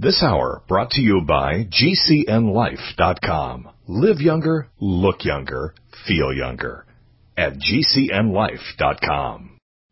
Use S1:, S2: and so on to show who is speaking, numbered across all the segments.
S1: This hour brought to you by GCNLife.com. Live younger, look younger, feel younger at GCNLife.com.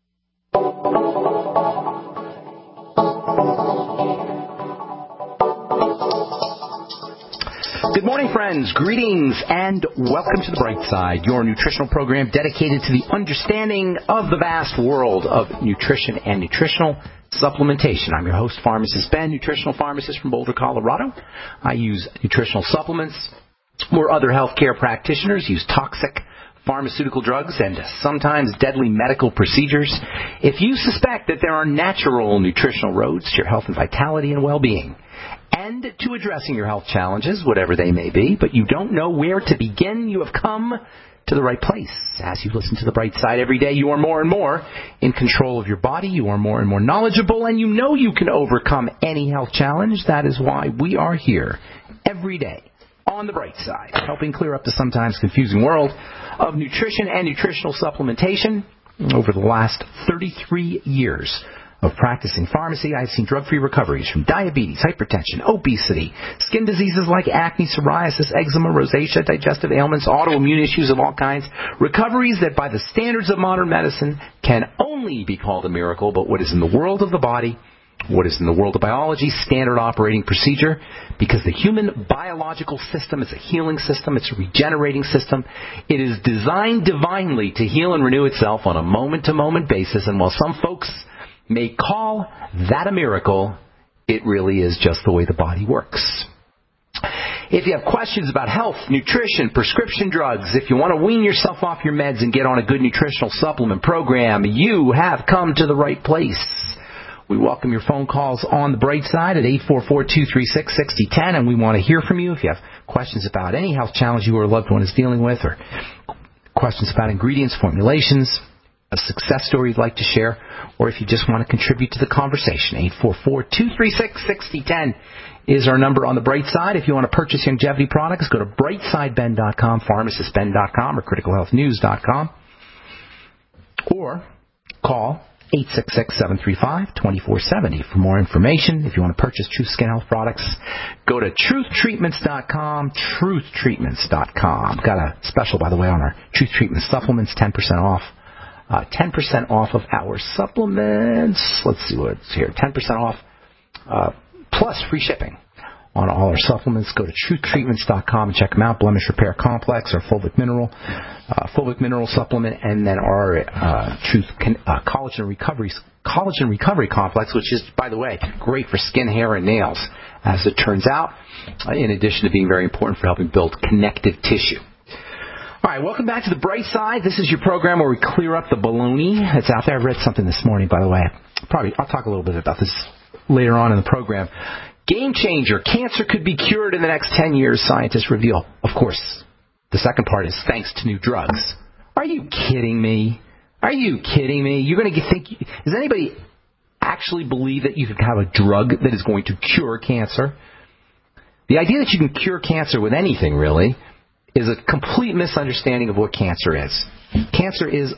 S2: Good morning, friends. Greetings and welcome to The Bright Side, your nutritional program dedicated to the understanding of the vast world of nutrition and nutritional supplementation. I'm your host, Pharmacist Ben, nutritional pharmacist from Boulder, Colorado. I use nutritional supplements where other healthcare practitioners use toxic pharmaceutical drugs and sometimes deadly medical procedures. If you suspect that there are natural nutritional roads to your health and vitality and well-being, and to addressing your health challenges, whatever they may be, but you don't know where to begin, you have come to the right place. As you listen to The Bright Side every day, you are more and more in control of your body, you are more and more knowledgeable, and you know you can overcome any health challenge. That is why we are here every day on The Bright Side, helping clear up the sometimes confusing world of nutrition and nutritional supplementation. Over the last 33 years of practicing pharmacy, I've seen drug-free recoveries from diabetes, hypertension, obesity, skin diseases like acne, psoriasis, eczema, rosacea, digestive ailments, autoimmune issues of all kinds. Recoveries that by the standards of modern medicine can only be called a miracle, but what is in the world of the body, what is in the world of biology, standard operating procedure, because the human biological system is a healing system, it's a regenerating system. It is designed divinely to heal and renew itself on a moment-to-moment basis, and while some folks may call that a miracle, it really is just the way the body works. If you have questions about health, nutrition, prescription drugs, if you want to wean yourself off your meds and get on a good nutritional supplement program, you have come to the right place. We welcome your phone calls on The Bright Side at 844-236-6010, and we want to hear from you. If you have questions about any health challenge you or a loved one is dealing with, or questions about ingredients, formulations, a success story you'd like to share, or if you just want to contribute to the conversation, 844-236-6010 is our number on The Bright Side. If you want to purchase longevity products, go to brightsideben.com, pharmacistben.com, or criticalhealthnews.com, or call 866-735-2470 for more information. If you want to purchase Truth Skin Health products, go to truthtreatments.com, truthtreatments.com. Got a special, by the way, on our Truth Treatment supplements, 10% off. 10% off of our supplements. Let's see what's here. 10% off plus free shipping on all our supplements. Go to truthtreatments.com and check them out. Blemish Repair Complex, our fulvic mineral supplement, and then our collagen recovery complex, which is, by the way, great for skin, hair, and nails, as it turns out, in addition to being very important for helping build connective tissue. All right, welcome back to The Bright Side. This is your program where we clear up the baloney that's out there. I read something this morning, by the way. I'll talk a little bit about this later on in the program. Game changer. Cancer could be cured in the next 10 years, scientists reveal. Of course, the second part is thanks to new drugs. Are you kidding me? Are you kidding me? You're going to think, does anybody actually believe that you could have a drug that is going to cure cancer? The idea that you can cure cancer with anything, really, is a complete misunderstanding of what cancer is. Cancer is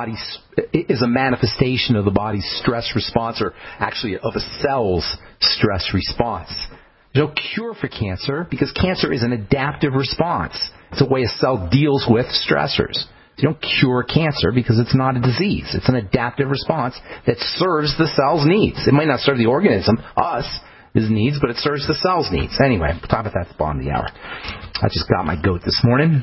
S2: a manifestation of the body's stress response, or actually of a cell's stress response. There's no cure for cancer because cancer is an adaptive response. It's a way a cell deals with stressors. You don't cure cancer because it's not a disease. It's an adaptive response that serves the cell's needs. It might not serve the organism, his needs, but it serves the cell's needs. Anyway, we'll talk about that at the bottom of the hour. I just got my goat this morning.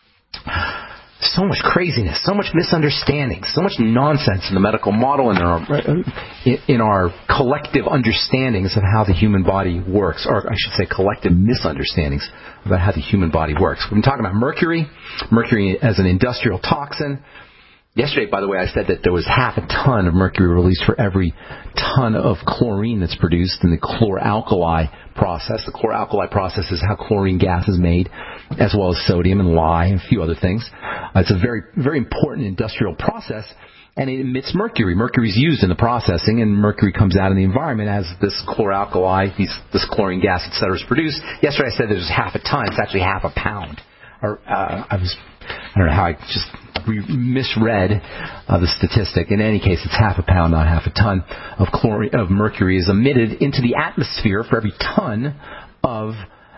S2: So much craziness, so much misunderstanding, so much nonsense in the medical model and in our collective understandings of how the human body works, or I should say collective misunderstandings about how the human body works. We've been talking about mercury as an industrial toxin. Yesterday, by the way, I said that there was half a ton of mercury released for every ton of chlorine that's produced in the chlor-alkali process. The chlor-alkali process is how chlorine gas is made, as well as sodium and lye and a few other things. It's a very, very important industrial process, and it emits mercury. Mercury is used in the processing, and mercury comes out in the environment as this chlor-alkali, this chlorine gas, etc., is produced. Yesterday I said there's half a ton. It's actually half a pound. I was I don't know how I just misread the statistic. In any case, it's half a pound, not half a ton of mercury is emitted into the atmosphere for every ton of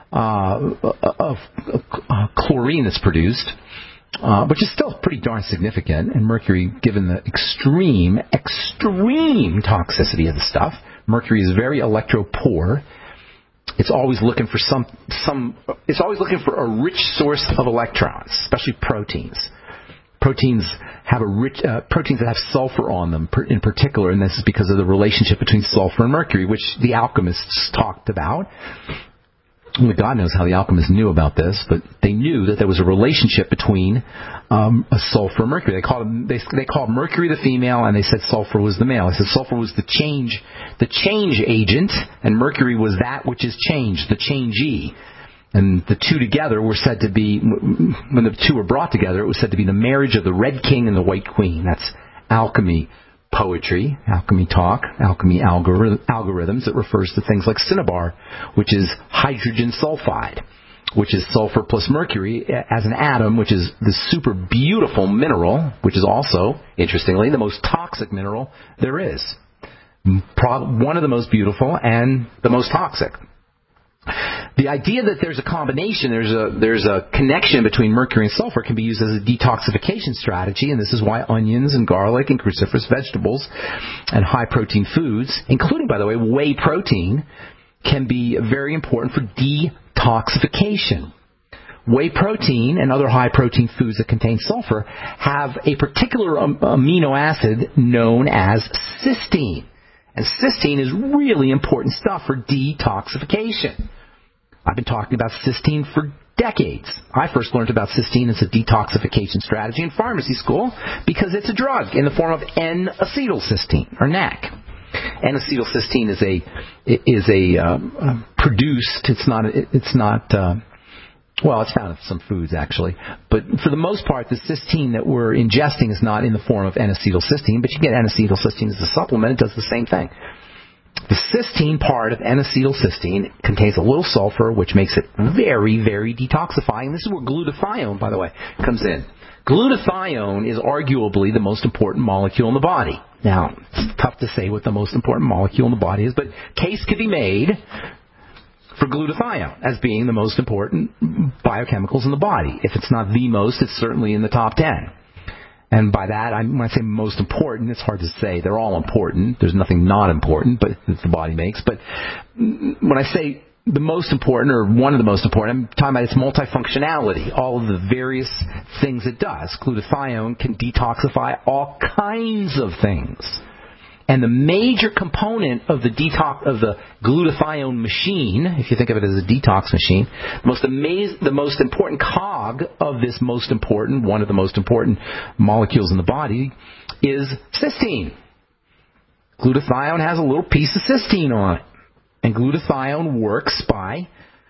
S2: chlorine that's produced, which is still pretty darn significant. And mercury, given the extreme toxicity of the stuff, mercury is very electropoor. It's always looking for it's always looking for a rich source of electrons, especially proteins. Proteins have proteins that have sulfur on them in particular, and this is because of the relationship between sulfur and mercury, which the alchemists talked about. Only God knows how the alchemists knew about this, but they knew that there was a relationship between a sulfur and mercury. They called mercury the female, and they said sulfur was the male. They said sulfur was the change agent, and mercury was that which is changed, the changee. And the two together were said to be, when the two were brought together, it was said to be the marriage of the Red King and the White Queen. That's alchemy poetry, alchemy talk, alchemy algorithms. It refers to things like cinnabar, which is hydrogen sulfide, which is sulfur plus mercury as an atom, which is the super beautiful mineral, which is also, interestingly, the most toxic mineral there is. One of the most beautiful and the most toxic. The idea that there's a combination, there's a connection between mercury and sulfur can be used as a detoxification strategy, and this is why onions and garlic and cruciferous vegetables and high-protein foods, including, by the way, whey protein, can be very important for detoxification. Whey protein and other high-protein foods that contain sulfur have a particular amino acid known as cysteine. And cysteine is really important stuff for detoxification. I've been talking about cysteine for decades. I first learned about cysteine as a detoxification strategy in pharmacy school because it's a drug in the form of N-acetylcysteine, or NAC. N-acetylcysteine is produced. It's found in some foods, actually. But for the most part, the cysteine that we're ingesting is not in the form of N-acetylcysteine, but you get N-acetylcysteine as a supplement. It does the same thing. The cysteine part of N-acetylcysteine contains a little sulfur, which makes it very, very detoxifying. This is where glutathione, by the way, comes in. Glutathione is arguably the most important molecule in the body. Now, it's tough to say what the most important molecule in the body is, but case could be made for glutathione as being the most important biochemicals in the body. If it's not the most, it's certainly in the top 10. And by that, when I say most important, it's hard to say. They're all important. There's nothing not important that the body makes. But when I say the most important, or one of the most important, I'm talking about its multifunctionality, all of the various things it does. Glutathione can detoxify all kinds of things. And the major component of the glutathione machine, if you think of it as a detox machine, the most important cog of this one of the most important molecules in the body is cysteine. Glutathione has a little piece of cysteine on it. And glutathione works by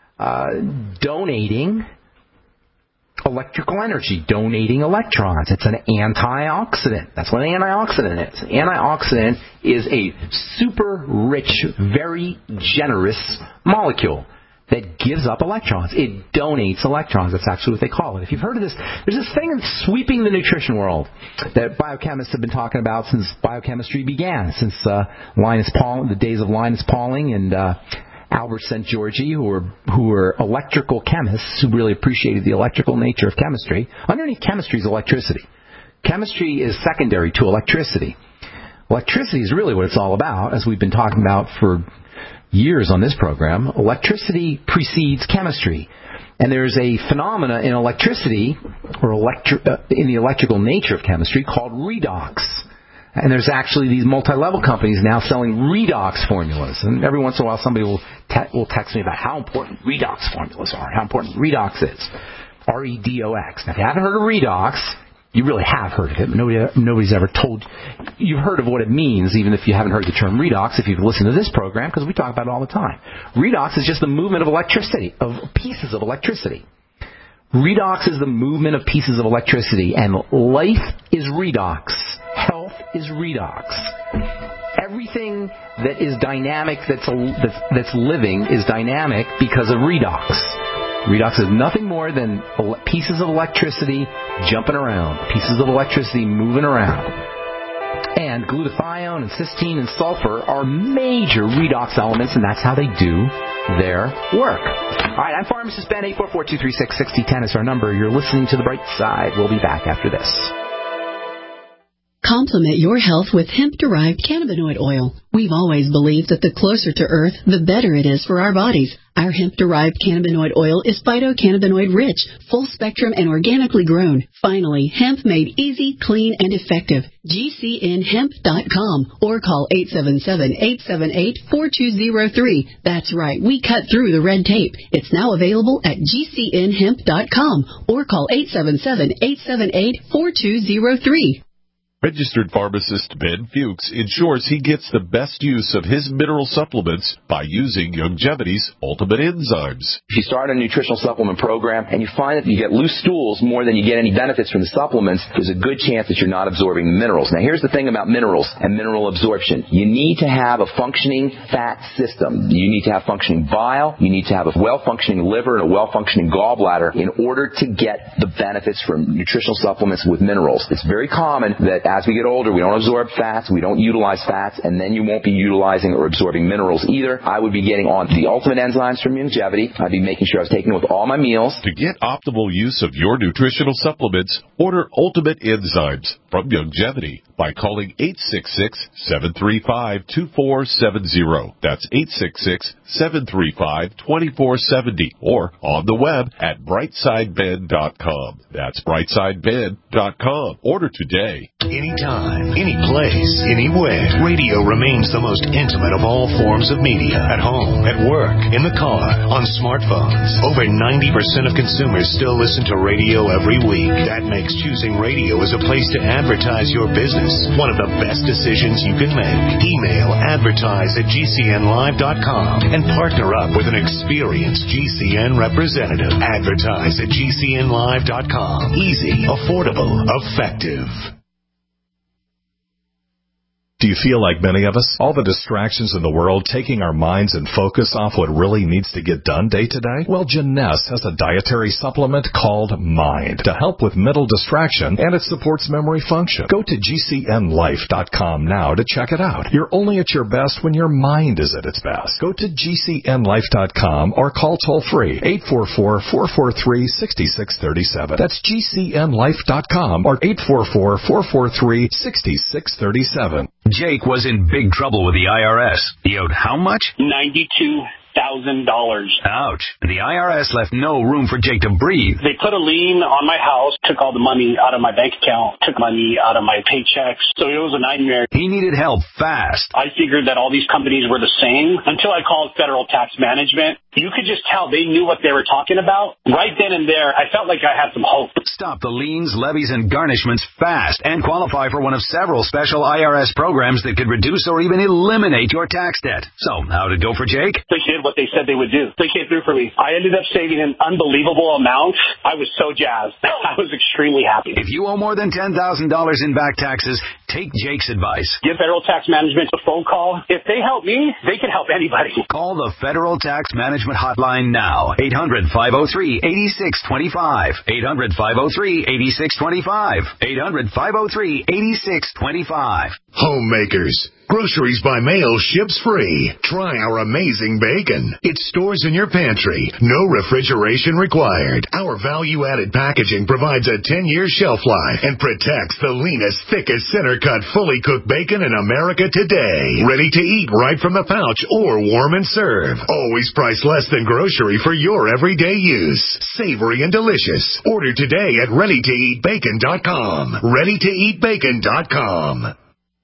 S2: donating electrical energy, donating electrons. It's an antioxidant. That's what an antioxidant is. An antioxidant is a super rich, very generous molecule that gives up electrons. It donates electrons. That's actually what they call it. If you've heard of this, there's this thing sweeping the nutrition world that biochemists have been talking about since biochemistry began, since Linus Pauling, the days of Linus Pauling and Albert St. Georgi, who were electrical chemists who really appreciated the electrical nature of chemistry. Underneath chemistry is electricity. Chemistry is secondary to electricity. Electricity is really what it's all about, as we've been talking about for years on this program. Electricity precedes chemistry. And there's a phenomena in electricity, or in the electrical nature of chemistry, called redox. And there's actually these multi-level companies now selling redox formulas. And every once in a while somebody will text me about how important redox formulas are, how important redox is. R-E-D-O-X. Now, if you haven't heard of redox, you really have heard of it. Nobody's ever told you. You've heard of what it means, even if you haven't heard the term redox, if you've listened to this program, because we talk about it all the time. Redox is just the movement of electricity, of pieces of electricity. Redox is the movement of pieces of electricity, and life is redox. Health is redox. Everything that is dynamic, that's living, is dynamic because of redox. Redox is nothing more than pieces of electricity jumping around, pieces of electricity moving around. And glutathione and cysteine and sulfur are major redox elements, and that's how they do their work. All right, I'm Pharmacist Ben. 844-236-6010 is our number. You're listening to The Bright Side. We'll be back after this.
S3: Complement your health with hemp-derived cannabinoid oil. We've always believed that the closer to Earth, the better it is for our bodies. Our hemp-derived cannabinoid oil is phytocannabinoid-rich, full-spectrum, and organically grown. Finally, hemp made easy, clean, and effective. GCNhemp.com or call 877-878-4203. That's right, we cut through the red tape. It's now available at GCNhemp.com or call 877-878-4203.
S4: Registered pharmacist Ben Fuchs ensures he gets the best use of his mineral supplements by using Youngevity's Ultimate Enzymes.
S2: If you start a nutritional supplement program and you find that you get loose stools more than you get any benefits from the supplements, there's a good chance that you're not absorbing the minerals. Now, here's the thing about minerals and mineral absorption. You need to have a functioning fat system. You need to have functioning bile. You need to have a well-functioning liver and a well-functioning gallbladder in order to get the benefits from nutritional supplements with minerals. It's very common that as we get older, we don't absorb fats, we don't utilize fats, and then you won't be utilizing or absorbing minerals either. I would be getting on the Ultimate Enzymes from Youngevity. I'd be making sure I was taking it with all my meals.
S4: To get optimal use of your nutritional supplements, order Ultimate Enzymes from Youngevity by calling 866-735-2470. That's 866-735-2470. Or on the web at brightsideben.com. That's brightsideben.com. Order today.
S1: Anytime, any place, anywhere. Radio remains the most intimate of all forms of media. At home, at work, in the car, on smartphones. Over 90% of consumers still listen to radio every week. That makes choosing radio as a place to advertise your business one of the best decisions you can make. Email advertise@gcnlive.com and partner up with an experienced GCN representative. Advertise@gcnlive.com. Easy, affordable, effective. Do you feel like many of us? All the distractions in the world taking our minds and focus off what really needs to get done day to day? Well, Jeunesse has a dietary supplement called Mind to help with mental distraction, and it supports memory function. Go to GCNlife.com now to check it out. You're only at your best when your mind is at its best. Go to GCNlife.com or call toll-free 844-443-6637. That's GCNlife.com or 844-443-6637.
S5: Jake was in big trouble with the IRS. He owed how much?
S6: $92,000.
S5: Ouch. The IRS left no room for Jake to breathe.
S6: They put a lien on my house, took all the money out of my bank account, took money out of my paychecks. So it was a nightmare.
S5: He needed help fast.
S6: I figured that all these companies were the same until I called Federal Tax Management. You could just tell they knew what they were talking about. Right then and there, I felt like I had some hope.
S5: Stop the liens, levies, and garnishments fast and qualify for one of several special IRS programs that could reduce or even eliminate your tax debt. So, how'd it go for Jake?
S6: They did what they said they would do. They came through for me. I ended up saving an unbelievable amount. I was so jazzed. I was extremely happy.
S5: If you owe more than $10,000 in back taxes, take Jake's advice.
S6: Give Federal Tax Management a phone call. If they help me, they can help anybody.
S5: Call the Federal Tax Management Hotline now. 800-503-8625. 800-503-8625. 800-503-8625.
S1: Homemakers. Groceries by mail ships free. Try our amazing bacon. It stores in your pantry. No refrigeration required. Our value-added packaging provides a 10-year shelf life and protects the leanest, thickest, center-cut, fully cooked bacon in America today. Ready to eat right from the pouch or warm and serve. Always priced less than grocery for your everyday use. Savory and delicious. Order today at ReadyToEatBacon.com. ReadyToEatBacon.com.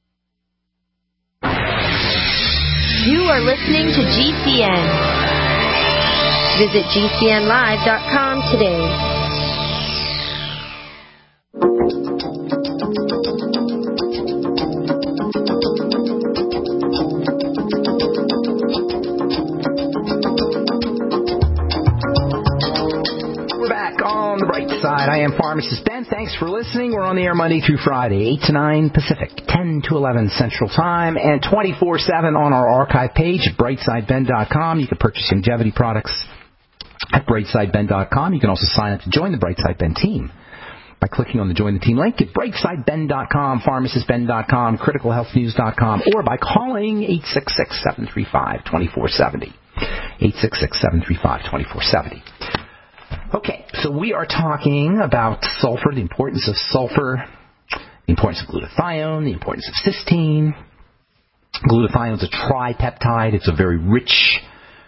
S7: You are listening to GCN. Visit GCNlive.com today.
S2: We're back on the bright side. I am Pharmacist Ben. Thanks for listening. We're on the air Monday through Friday, 8 to 9 Pacific, 10 to 11 Central Time, and 24/7 on our archive page at brightsideben.com. You can purchase Youngevity products at brightsideben.com. You can also sign up to join the Brightside Ben team by clicking on the Join the Team link at brightsideben.com, pharmacistben.com, criticalhealthnews.com, or by calling 866-735-2470. 866-735-2470. Okay, so we are talking about sulfur, the importance of sulfur, the importance of glutathione, the importance of cysteine. Glutathione is a tripeptide. It's a very rich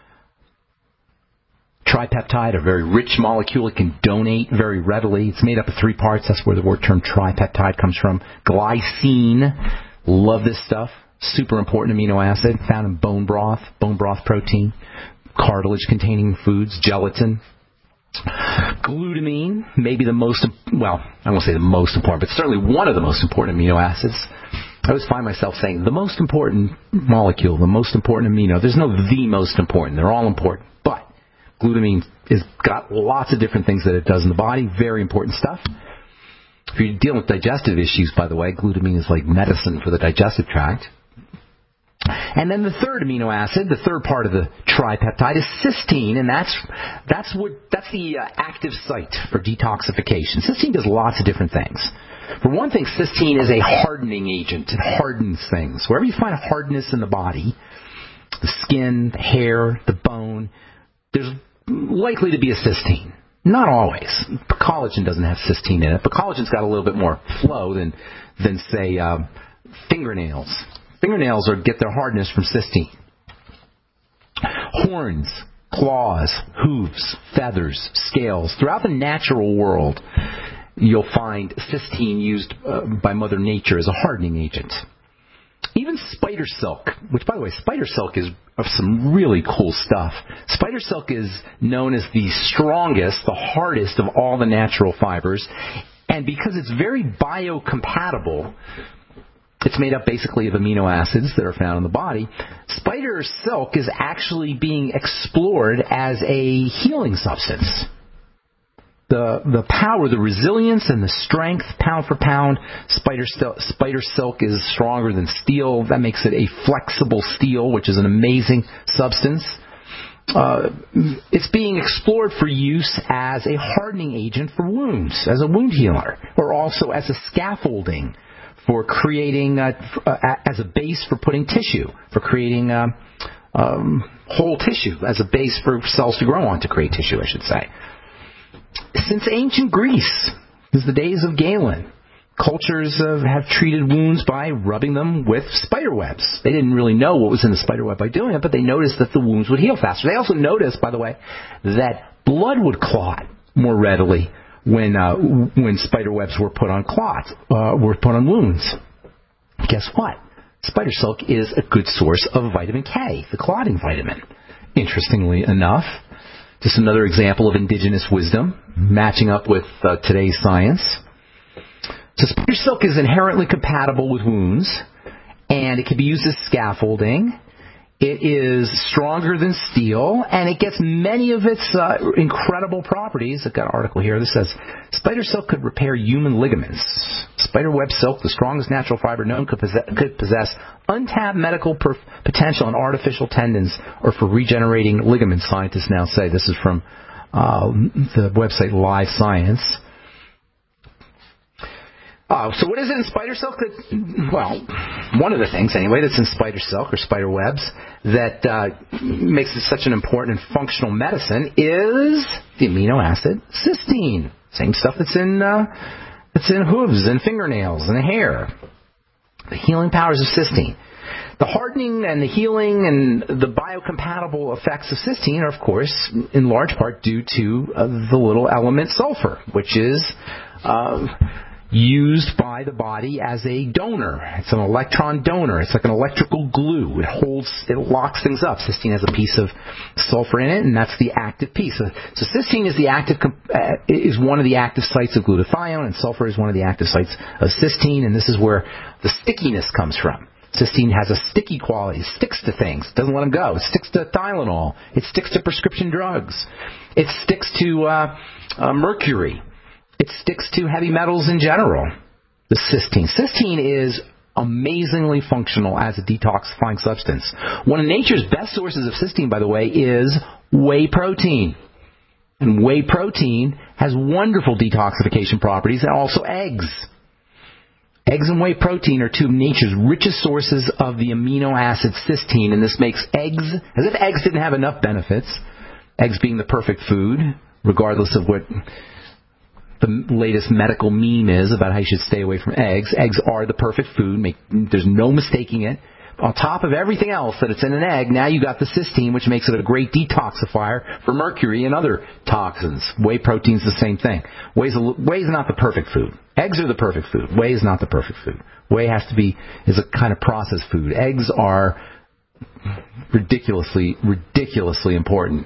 S2: tripeptide, a very rich molecule. It can donate very readily. It's made up of 3 parts. That's where the word term tripeptide comes from. Glycine, love this stuff. Super important amino acid found in bone broth protein, cartilage-containing foods, gelatin. Glutamine, maybe the most, well, I won't say the most important, but certainly one of the most important amino acids. I always find myself saying the most important molecule, the most important amino. There's no the most important. They're all important. But glutamine has got lots of different things that it does in the body. Very important stuff. If you're dealing with digestive issues, by the way, glutamine is like medicine for the digestive tract. And then the third amino acid, the third part of the tripeptide, is cysteine, and that's the active site for detoxification. Cysteine does lots of different things. For one thing, cysteine is a hardening agent. It hardens things. Wherever you find hardness in the body, the skin, the hair, the bone, there's likely to be a cysteine. Not always. Collagen doesn't have cysteine in it, but collagen's got a little bit more flow than say, fingernails. Fingernails get their hardness from cysteine. Horns, claws, hooves, feathers, scales. Throughout the natural world, you'll find cysteine used by Mother Nature as a hardening agent. Even spider silk, which, by the way, spider silk is of some really cool stuff. Spider silk is known as the strongest, the hardest of all the natural fibers. And because it's very biocompatible, it's made up basically of amino acids that are found in the body. Spider silk is actually being explored as a healing substance. The power, the resilience, and the strength, pound for pound, spider silk is stronger than steel. That makes it a flexible steel, which is an amazing substance. It's being explored for use as a hardening agent for wounds, as a wound healer, or also as a scaffolding for creating, as a base for putting tissue, for creating whole tissue, as a base for cells to grow on to create tissue, I should say. Since ancient Greece, since the days of Galen, cultures have treated wounds by rubbing them with spider webs. They didn't really know what was in the spider web by doing it, but they noticed that the wounds would heal faster. They also noticed, by the way, that blood would clot more readily when spider webs were put on wounds. Guess what? Spider silk is a good source of vitamin K, the clotting vitamin. Interestingly enough, just another example of indigenous wisdom matching up with today's science. So spider silk is inherently compatible with wounds, and it can be used as scaffolding. It is stronger than steel, and it gets many of its incredible properties. I've got an article here that says, spider silk could repair human ligaments. Spider web silk, the strongest natural fiber known, could possess untapped medical potential in artificial tendons or for regenerating ligaments, scientists now say. This is from the website Live Science. So what is it in spider silk well, one of the things anyway that's in spider silk or spider webs that makes it such an important and functional medicine is the amino acid cysteine. Same stuff that's in hooves and fingernails and hair. The healing powers of cysteine. The hardening and the healing and the biocompatible effects of cysteine are, of course, in large part due to the little element sulfur, which is used by the body as a donor. It's an electron donor. It's like an electrical glue. It locks things up. Cysteine has a piece of sulfur in it, and that's the active piece. So cysteine is is one of the active sites of glutathione, and sulfur is one of the active sites of cysteine, and this is where the stickiness comes from. Cysteine has a sticky quality. It sticks to things. It doesn't let them go. It sticks to Tylenol. It sticks to prescription drugs. It sticks to mercury. It sticks to heavy metals in general, the cysteine. Cysteine is amazingly functional as a detoxifying substance. One of nature's best sources of cysteine, by the way, is whey protein. And whey protein has wonderful detoxification properties, and also eggs. Eggs and whey protein are two of nature's richest sources of the amino acid cysteine, and this makes eggs, as if eggs didn't have enough benefits, eggs being the perfect food, regardless of what the latest medical meme is about how you should stay away from eggs. Eggs are the perfect food. There's no mistaking it. On top of everything else that it's in an egg, now you got the cysteine, which makes it a great detoxifier for mercury and other toxins. Whey protein's the same thing. Whey's not the perfect food. Eggs are the perfect food. Whey is not the perfect food. Whey is a kind of processed food. Eggs are ridiculously important.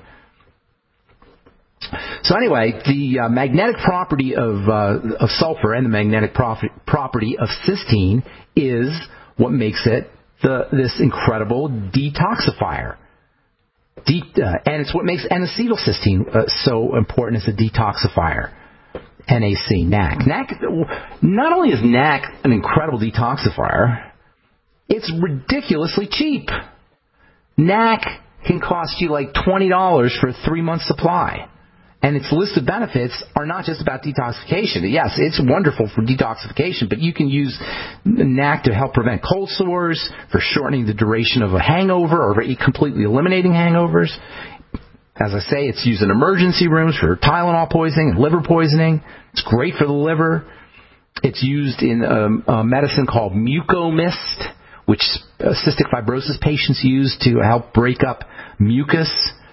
S2: So anyway, the magnetic property of sulfur and the magnetic property of cysteine is what makes it this incredible detoxifier. And it's what makes N-acetylcysteine so important as a detoxifier. NAC. Not only is NAC an incredible detoxifier, it's ridiculously cheap. NAC can cost you like $20 for a 3-month supply. And its list of benefits are not just about detoxification. Yes, it's wonderful for detoxification, but you can use NAC to help prevent cold sores, for shortening the duration of a hangover, or completely eliminating hangovers. As I say, it's used in emergency rooms for Tylenol poisoning and liver poisoning. It's great for the liver. It's used in a medicine called Mucomyst, which cystic fibrosis patients use to help break up mucus.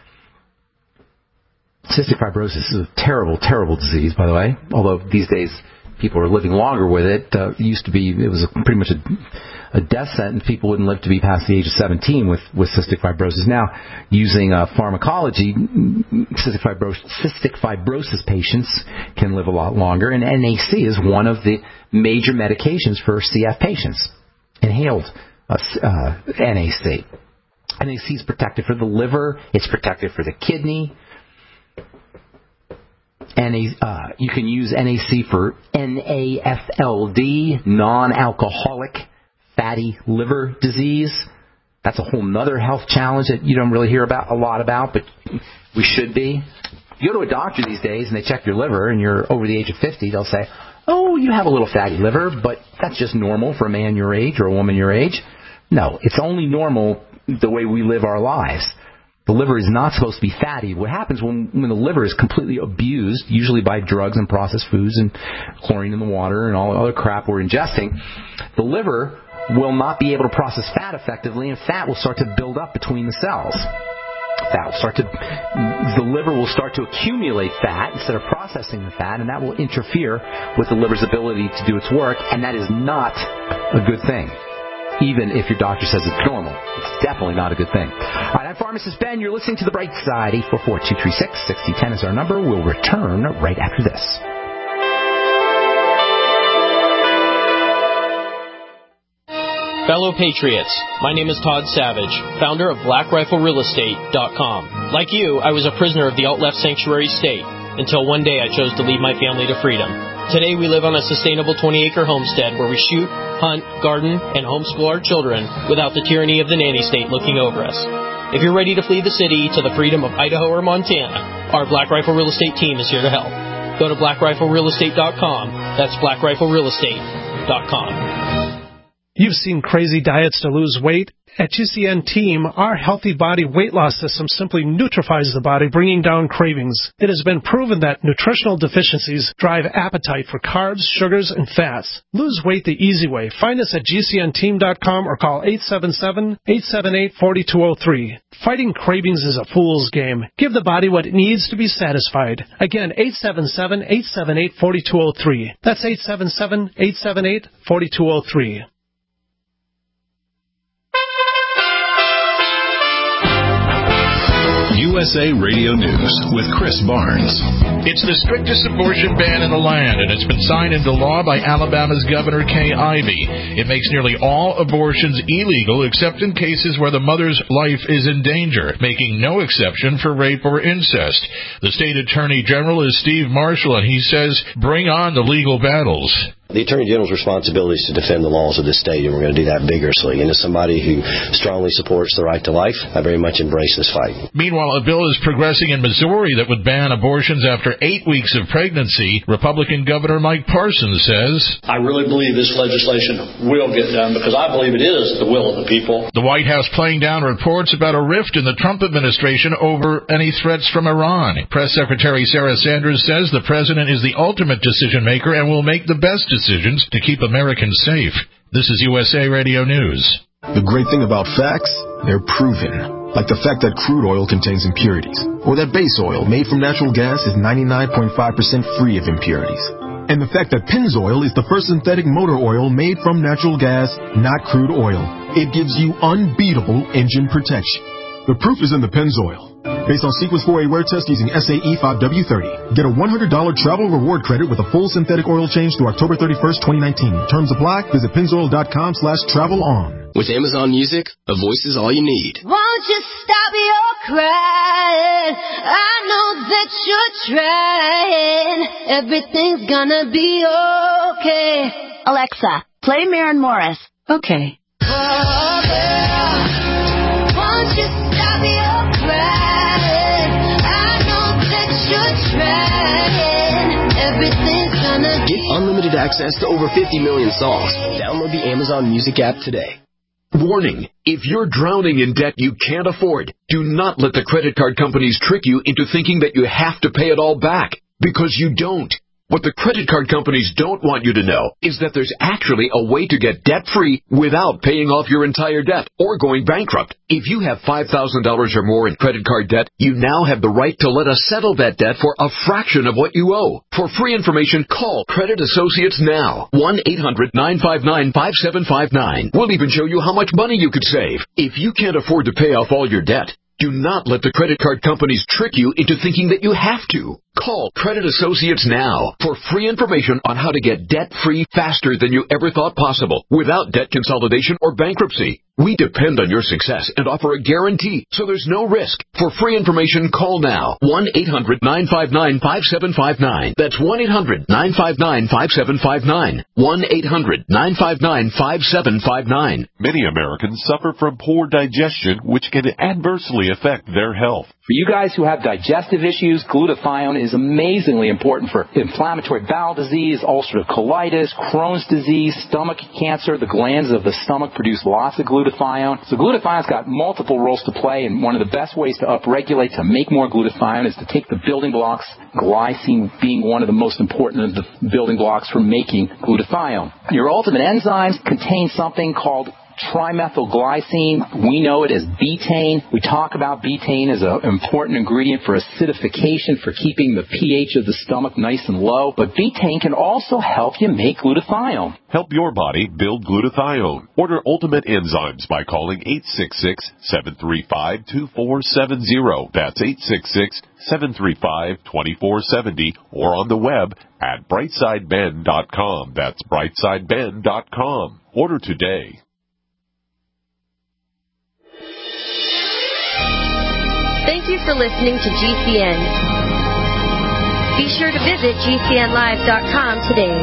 S2: Cystic fibrosis is a terrible, terrible disease, by the way, although these days people are living longer with it. It used to be, it was pretty much a death sentence. People wouldn't live to be past the age of 17 with cystic fibrosis. Now, using pharmacology, cystic fibrosis patients can live a lot longer, and NAC is one of the major medications for CF patients, inhaled NAC. NAC is protective for the liver. It's protective for the kidney. You can use NAC for NAFLD, non-alcoholic fatty liver disease. That's a whole other health challenge that you don't really hear a lot about, but we should be. You go to a doctor these days and they check your liver and you're over the age of 50, they'll say, oh, you have a little fatty liver, but that's just normal for a man your age or a woman your age. No, it's only normal the way we live our lives. The liver is not supposed to be fatty. What happens when the liver is completely abused, usually by drugs and processed foods and chlorine in the water and all the other crap we're ingesting, the liver will not be able to process fat effectively, and fat will start to build up between the cells. The liver will start to accumulate fat instead of processing the fat, and that will interfere with the liver's ability to do its work, and that is not a good thing. Even if your doctor says it's normal, it's definitely not a good thing. All right, I'm Pharmacist Ben. You're listening to The Bright Side. 844-236-6010 is our number. We'll return right after this.
S8: Fellow Patriots, my name is Todd Savage, founder of BlackRifleRealEstate.com. Like you, I was a prisoner of the alt-left sanctuary state until one day I chose to lead my family to freedom. Today we live on a sustainable 20-acre homestead where we shoot, hunt, garden, and homeschool our children without the tyranny of the nanny state looking over us. If you're ready to flee the city to the freedom of Idaho or Montana, our Black Rifle Real Estate team is here to help. Go to BlackRifleRealEstate.com. That's BlackRifleRealEstate.com.
S9: You've seen crazy diets to lose weight. At GCN Team, our Healthy Body Weight Loss System simply neutralizes the body, bringing down cravings. It has been proven that nutritional deficiencies drive appetite for carbs, sugars, and fats. Lose weight the easy way. Find us at GCNteam.com or call 877-878-4203. Fighting cravings is a fool's game. Give the body what it needs to be satisfied. Again, 877-878-4203. That's 877-878-4203.
S10: USA Radio News with Chris Barnes.
S11: It's the strictest abortion ban in the land, and it's been signed into law by Alabama's Governor Kay Ivey. It makes nearly all abortions illegal except in cases where the mother's life is in danger, making no exception for rape or incest. The state attorney general is Steve Marshall, and he says, bring on the legal battles.
S12: The Attorney General's responsibility is to defend the laws of this state, and we're going to do that vigorously. And as somebody who strongly supports the right to life, I very much embrace this fight.
S11: Meanwhile, a bill is progressing in Missouri that would ban abortions after 8 weeks of pregnancy. Republican Governor Mike Parsons says,
S13: I really believe this legislation will get done because I believe it is the will of the people.
S11: The White House playing down reports about a rift in the Trump administration over any threats from Iran. Press Secretary Sarah Sanders says the president is the ultimate decision maker and will make the best decisions to keep Americans safe. This is USA Radio News.
S14: The great thing about facts, they're proven. Like the fact that crude oil contains impurities, or that base oil made from natural gas is 99.5% free of impurities. And the fact that Pennzoil is the first synthetic motor oil made from natural gas, not crude oil. It gives you unbeatable engine protection. The proof is in the Pennzoil. Based on Sequence 4A wear test using SAE 5W30. Get a $100 travel reward credit with a full synthetic oil change through October 31st, 2019. Terms apply. Visit Pennzoil.com/travel-on.
S15: With Amazon Music, a voice is all you need.
S16: Won't you stop your crying? I know that you're trying. Everything's gonna be okay.
S17: Alexa, play Maren Morris.
S3: Okay.
S16: Won't you stop your crying? I know that you're trying. Everything's gonna
S15: Get unlimited access to over 50 million songs. Download the Amazon Music app today.
S18: Warning, if you're drowning in debt you can't afford, do not let the credit card companies trick you into thinking that you have to pay it all back, because you don't. What the credit card companies don't want you to know is that there's actually a way to get debt-free without paying off your entire debt or going bankrupt. If you have $5,000 or more in credit card debt, you now have the right to let us settle that debt for a fraction of what you owe. For free information, call Credit Associates now. 1-800-959-5759. We'll even show you how much money you could save. If you can't afford to pay off all your debt, do not let the credit card companies trick you into thinking that you have to. Call Credit Associates now for free information on how to get debt-free faster than you ever thought possible without debt consolidation or bankruptcy. We depend on your success and offer a guarantee, so there's no risk. For free information, call now. 1-800-959-5759. That's 1-800-959-5759. 1-800-959-5759.
S4: Many Americans suffer from poor digestion, which can adversely affect their health.
S2: For you guys who have digestive issues, glutathione is amazingly important for inflammatory bowel disease, ulcerative colitis, Crohn's disease, stomach cancer. The glands of the stomach produce lots of glutathione. So glutathione's got multiple roles to play, and one of the best ways to upregulate, to make more glutathione, is to take the building blocks, glycine being one of the most important of the building blocks for making glutathione. Your ultimate enzymes contain something called trimethylglycine. We know it as betaine. We talk about betaine as an important ingredient for acidification, for keeping the pH of the stomach nice and low. But betaine can also help you make glutathione.
S4: Help your body build glutathione. Order Ultimate Enzymes by calling 866-735-2470. That's 866-735-2470, or on the web at brightsideben.com. That's brightsideben.com. Order today.
S7: Thank you for listening to GCN. Be sure to visit GCNlive.com today.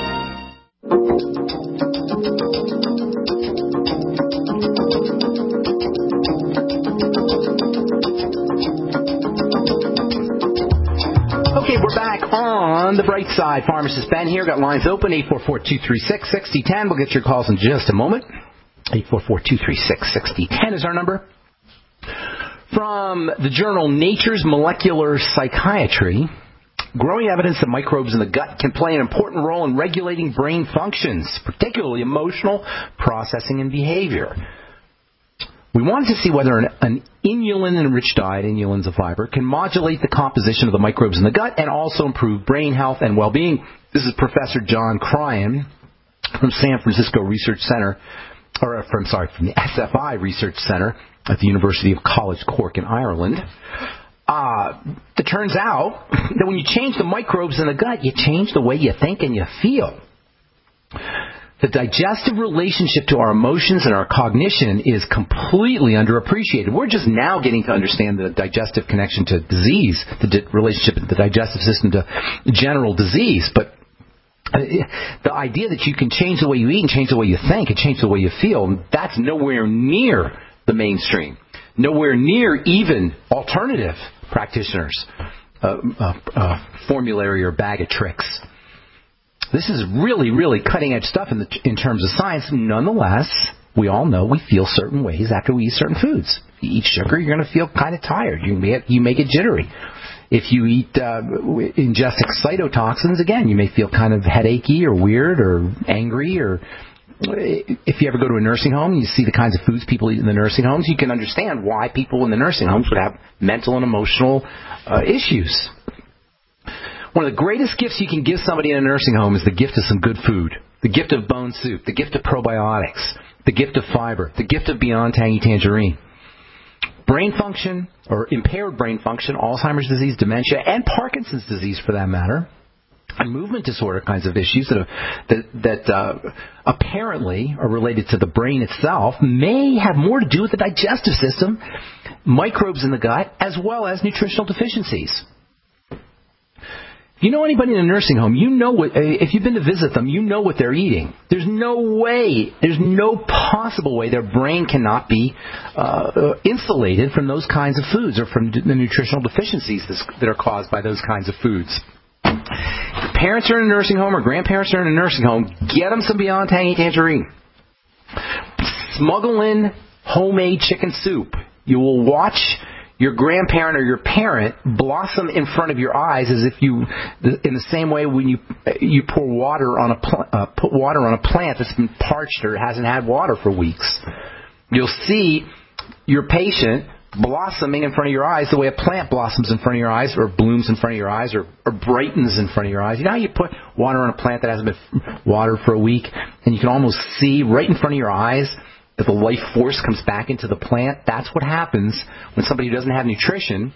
S2: Okay, we're back on the bright side. Pharmacist Ben here. Got lines open, 844-236-6010. We'll get your calls in just a moment. 844-236-6010 is our number. From the journal Nature's Molecular Psychiatry, growing evidence that microbes in the gut can play an important role in regulating brain functions, particularly emotional processing and behavior. We wanted to see whether an inulin-enriched diet, inulin's a fiber, can modulate the composition of the microbes in the gut and also improve brain health and well-being. This is Professor John Cryan from San Francisco Research Center, from the SFI Research Center at the University of College Cork in Ireland. It turns out that when you change the microbes in the gut, you change the way you think and you feel. The digestive relationship to our emotions and our cognition is completely underappreciated. We're just now getting to understand the digestive connection to disease, the relationship of the digestive system to general disease. But The idea that you can change the way you eat and change the way you think and change the way you feel, that's nowhere near the mainstream. Nowhere near even alternative practitioners' formulary or bag of tricks. This is really, really cutting-edge stuff in terms of science. Nonetheless, we all know we feel certain ways after we eat certain foods. If you eat sugar, you're going to feel kind of tired. You may get jittery. If you ingest excitotoxins, again, you may feel kind of headachy or weird or angry. Or if you ever go to a nursing home and you see the kinds of foods people eat in the nursing homes, you can understand why people in the nursing homes would have mental and emotional issues. One of the greatest gifts you can give somebody in a nursing home is the gift of some good food, the gift of bone soup, the gift of probiotics, the gift of fiber, the gift of Beyond Tangy Tangerine. Brain function, or impaired brain function, Alzheimer's disease, dementia, and Parkinson's disease for that matter, and movement disorder kinds of issues that apparently are related to the brain itself may have more to do with the digestive system, microbes in the gut, as well as nutritional deficiencies. If you know anybody in a nursing home, you know if you've been to visit them, you know what they're eating. There's no possible way their brain cannot be insulated from those kinds of foods or from the nutritional deficiencies that are caused by those kinds of foods. If parents are in a nursing home or grandparents are in a nursing home, get them some Beyond Tangy Tangerine. Smuggle in homemade chicken soup. You will watch your grandparent or your parent blossom in front of your eyes as if in the same way when you pour water on put water on a plant that's been parched or hasn't had water for weeks. You'll see your patient blossoming in front of your eyes the way a plant blossoms in front of your eyes or blooms in front of your eyes or brightens in front of your eyes. You know how you put water on a plant that hasn't been watered for a week and you can almost see right in front of your eyes that the life force comes back into the plant? That's what happens when somebody who doesn't have nutrition,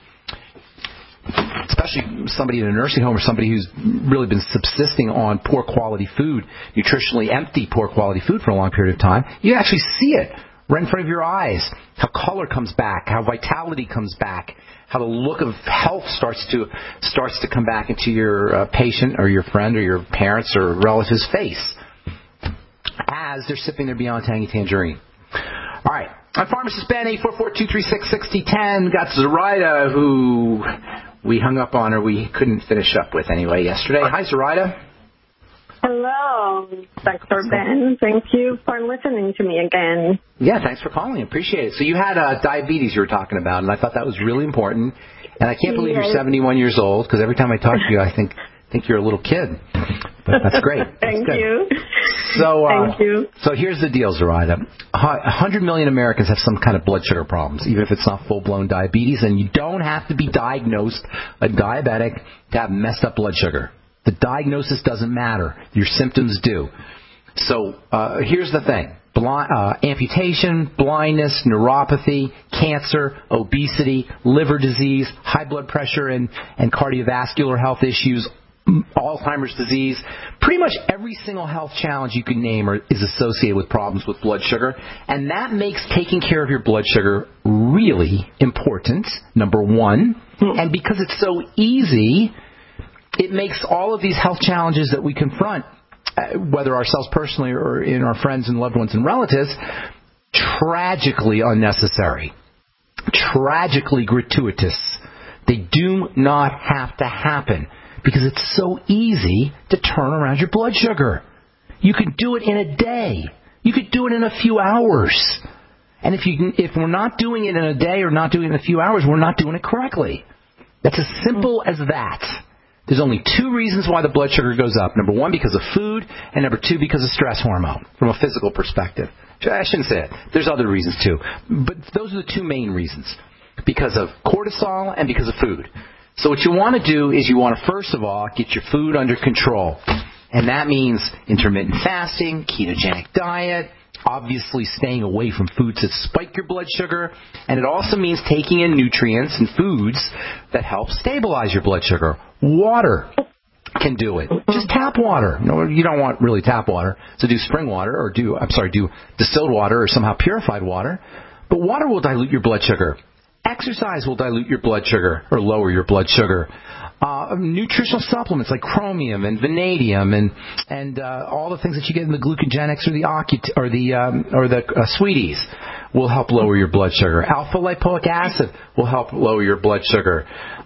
S2: especially somebody in a nursing home or somebody who's really been subsisting on poor quality food, nutritionally empty poor quality food for a long period of time, you actually see it right in front of your eyes. How color comes back, how vitality comes back, how the look of health starts to come back into your patient or your friend or your parents or relative's face as they're sipping their Beyond Tangy Tangerine. All right. I'm Pharmacist Ben, 844-236-6010. Got Zoraida, who we hung up on or we couldn't finish up with anyway yesterday. Hi, Zoraida.
S19: Hello, Dr. Ben. Thank you for listening to me again.
S2: Yeah, thanks for calling. Appreciate it. So you had diabetes you were talking about, and I thought that was really important. And I can't believe you're 71 years old, because every time I talk to you, I think you're a little kid. But that's great.
S19: Thank you.
S2: So,
S19: Thank you.
S2: So here's the deal, Zoraida. 100 million Americans have some kind of blood sugar problems, even if it's not full-blown diabetes, and you don't have to be diagnosed a diabetic to have messed up blood sugar. The diagnosis doesn't matter. Your symptoms do. So here's the thing. Amputation, blindness, neuropathy, cancer, obesity, liver disease, high blood pressure and cardiovascular health issues, Alzheimer's disease, pretty much every single health challenge you can name is associated with problems with blood sugar, and that makes taking care of your blood sugar really important, number one. And because it's so easy, it makes all of these health challenges that we confront, whether ourselves personally or in our friends and loved ones and relatives, tragically unnecessary, tragically gratuitous. They do not have to happen because it's so easy to turn around your blood sugar. You can do it in a day. You could do it in a few hours. And if we're not doing it in a day or not doing it in a few hours, we're not doing it correctly. That's as simple as that. There's only two reasons why the blood sugar goes up. Number one, because of food, and number two, because of stress hormone, from a physical perspective. I shouldn't say it. There's other reasons too. But those are the two main reasons. Because of cortisol and because of food. So what you want to do is you want to, first of all, get your food under control. And that means intermittent fasting, ketogenic diet, obviously staying away from foods that spike your blood sugar. And it also means taking in nutrients and foods that help stabilize your blood sugar. Water can do it. Just tap water. No, you don't want really tap water. So do spring water or do distilled water or somehow purified water. But water will dilute your blood sugar. Exercise will dilute your blood sugar or lower your blood sugar. Nutritional supplements like chromium and vanadium and all the things that you get in the glucogenics or the sweeties will help lower your blood sugar. Alpha lipoic acid will help lower your blood sugar.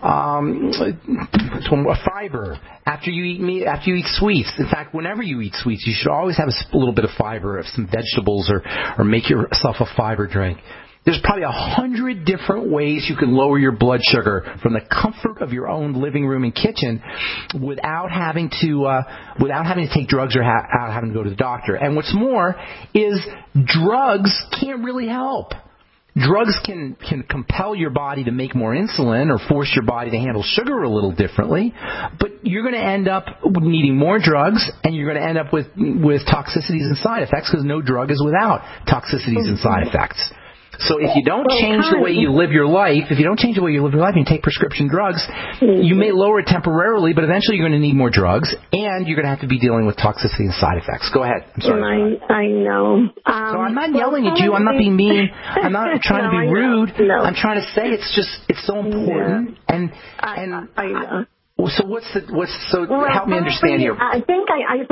S2: Fiber after you eat meat, after you eat sweets. In fact, whenever you eat sweets, you should always have a little bit of fiber, of some vegetables, or make yourself a fiber drink. There's probably 100 different ways you can lower your blood sugar from the comfort of your own living room and kitchen without having to take drugs or having to go to the doctor. And what's more is drugs can't really help. Drugs can compel your body to make more insulin or force your body to handle sugar a little differently, but you're going to end up needing more drugs, and you're going to end up with toxicities and side effects, because no drug is without toxicities and side effects. So if you don't change the way you live your life, and you take prescription drugs, you may lower it temporarily, but eventually you're going to need more drugs, and you're going to have to be dealing with toxicity and side effects. Go ahead. I'm sorry.
S19: I know.
S2: So I'm not yelling at you. I'm not being mean. I'm not trying to be rude. No. I'm trying to say it's so important. Yeah. And I know. So help me understand here.
S19: I think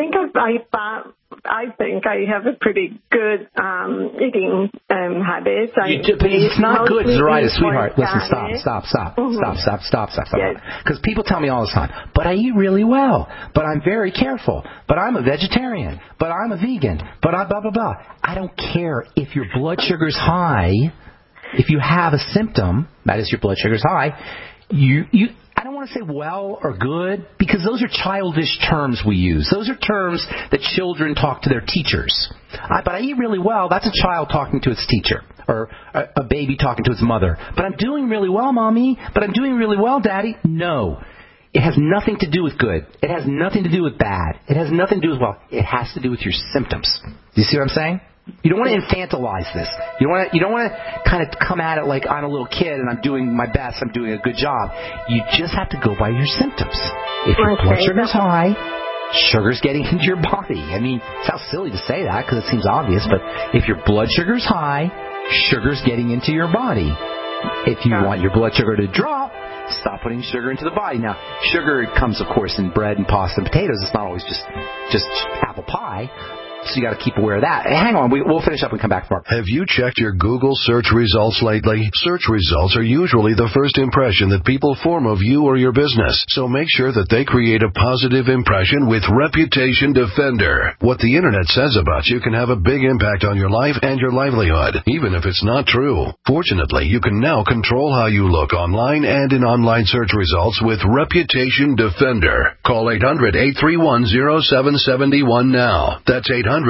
S19: I have a pretty good eating habit.
S2: It's not good, Zoraida, sweetheart. Listen, stop.
S19: Yes.
S2: Because people tell me all the time, but I eat really well, but I'm very careful, but I'm a vegetarian, but I'm a vegan, but I blah, blah, blah. I don't care if your blood sugar's high. If you have a symptom, that is your blood sugar's high, I don't want to say well or good, because those are childish terms we use. Those are terms that children talk to their teachers. But I eat really well, that's a child talking to its teacher, or a baby talking to its mother. But I'm doing really well, Mommy. But I'm doing really well, Daddy. No. It has nothing to do with good. It has nothing to do with bad. It has nothing to do with well. It has to do with your symptoms. Do you see what I'm saying? You don't want to infantilize this. You don't want to kind of come at it like I'm a little kid and I'm doing my best, I'm doing a good job. You just have to go by your symptoms. If your blood sugar's high, sugar's getting into your body. I mean, it sounds silly to say that because it seems obvious, but if your blood sugar's high, sugar's getting into your body. If you want your blood sugar to drop, stop putting sugar into the body. Now, sugar comes, of course, in bread and pasta and potatoes. It's not always just apple pie. So you got to keep aware of that. Hang on, we'll finish up and come back for.
S1: Have you checked your Google search results lately? Search results are usually the first impression that people form of you or your business. So make sure that they create a positive impression with Reputation Defender. What the internet says about you can have a big impact on your life and your livelihood, even if it's not true. Fortunately, you can now control how you look online and in online search results with Reputation Defender. Call 800-831-0771 now. That's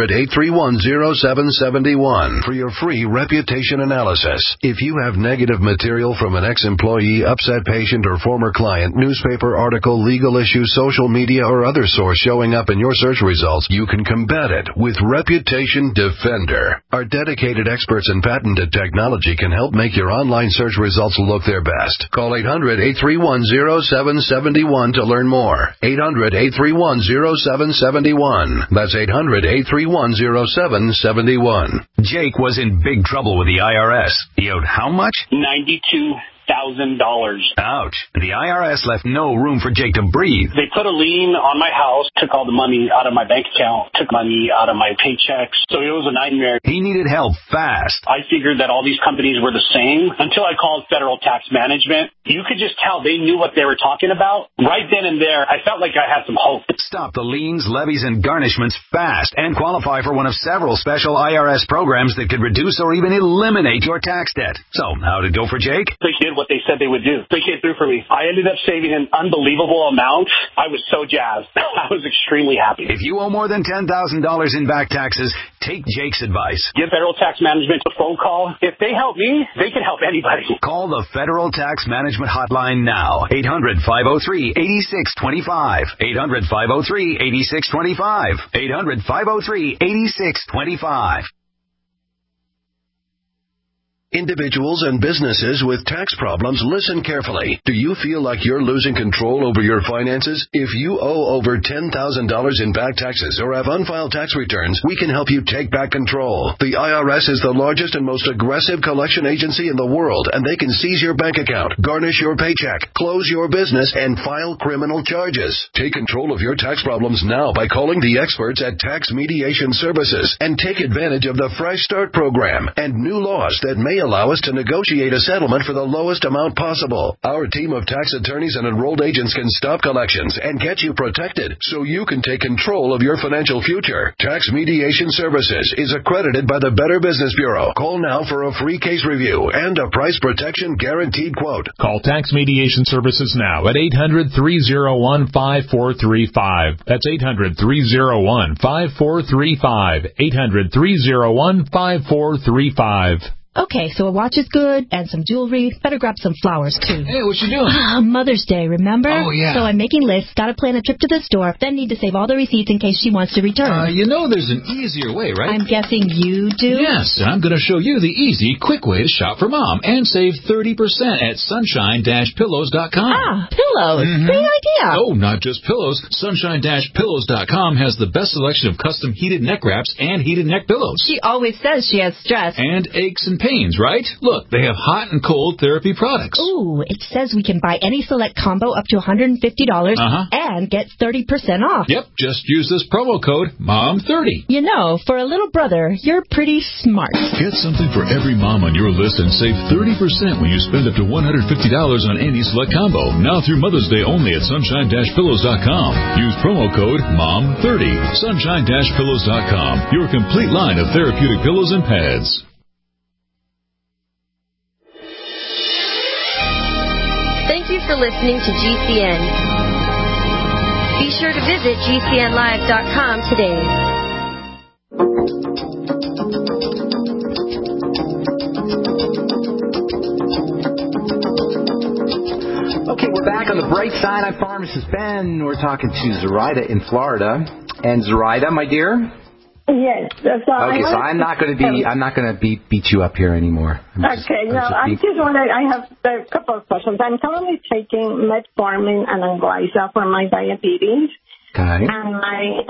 S1: 800-831-0771 for your free reputation analysis. If you have negative material from an ex-employee, upset patient, or former client, newspaper article, legal issue, social media, or other source showing up in your search results, you can combat it with Reputation Defender. Our dedicated experts in patented technology can help make your online search results look their best. Call 800-831-0771 to learn more. 800-831-0771. That's 800-831-0771.
S5: Jake was in big trouble with the IRS. He owed how much?
S6: $92,000.
S5: Ouch. The IRS left no room for Jake to breathe.
S6: They put a lien on my house, took all the money out of my bank account, took money out of my paychecks. So it was a nightmare.
S5: He needed help fast.
S6: I figured that all these companies were the same until I called Federal Tax Management. You could just tell they knew what they were talking about. Right then and there, I felt like I had some hope.
S5: Stop the liens, levies, and garnishments fast and qualify for one of several special IRS programs that could reduce or even eliminate your tax debt. So, how did it go for Jake?
S6: They did what they said they would do. They came through for me. I ended up saving an unbelievable amount. I was so jazzed. I was extremely happy.
S5: If you owe more than $10,000 in back taxes, take Jake's advice.
S6: Give Federal Tax Management a phone call. If they help me, they can help anybody.
S5: Call the Federal Tax Management Hotline now. 800-503-8625. 800-503-8625. 800-503-8625.
S20: Individuals and businesses with tax problems, listen carefully. Do you feel like you're losing control over your finances? If you owe over $10,000 in back taxes or have unfiled tax returns, we can help you take back control. The IRS is the largest and most aggressive collection agency in the world, and they can seize your bank account, garnish your paycheck, close your business, and file criminal charges. Take control of your tax problems now by calling the experts at Tax Mediation Services and take advantage of the Fresh Start program and new laws that may allow us to negotiate a settlement for the lowest amount possible. Our team of tax attorneys and enrolled agents can stop collections and get you protected so you can take control of your financial future. Tax Mediation Services is accredited by the Better Business Bureau. Call now for a free case review and a price protection guaranteed quote.
S21: Call Tax Mediation Services now at 800-301-5435. That's 800-301-5435. 800-301-5435.
S22: Okay, so a watch is good, and some jewelry. Better grab some flowers, too.
S23: Hey, what you doing?
S22: Mother's Day, remember?
S23: Oh, yeah.
S22: So I'm making lists, gotta plan a trip to the store, then need to save all the receipts in case she wants to return.
S23: You know there's an easier way, right?
S22: I'm guessing you do?
S23: Yes, and I'm going to show you the easy, quick way to shop for Mom and save 30% at sunshine-pillows.com.
S22: Ah, pillows.
S23: Mm-hmm.
S22: Great idea.
S23: Oh, not just pillows. Sunshine-pillows.com has the best selection of custom heated neck wraps and heated neck pillows.
S22: She always says she has stress.
S23: And aches and pains, right? Look, they have hot and cold therapy products.
S22: Ooh, it says we can buy any select combo up to $150 and get 30% off.
S23: Yep, just use this promo code MOM30.
S22: You know, for a little brother, you're pretty smart.
S10: Get something for every mom on your list and save 30% when you spend up to $150 on any select combo. Now through Mother's Day only at sunshine-pillows.com. Use promo code MOM30. Sunshine-pillows.com. Your complete line of therapeutic pillows and pads.
S7: Thank you for listening to GCN. Be sure to visit GCNlive.com today.
S2: Okay, we're back on the bright side. I'm Pharmacist Ben. We're talking to Zoraida in Florida. And Zoraida, my dear?
S19: Yes.
S2: I'm not going to beat you up here anymore.
S19: I just wanted. I have a couple of questions. I'm currently taking metformin and Anglisa for my diabetes.
S2: Okay.
S19: And my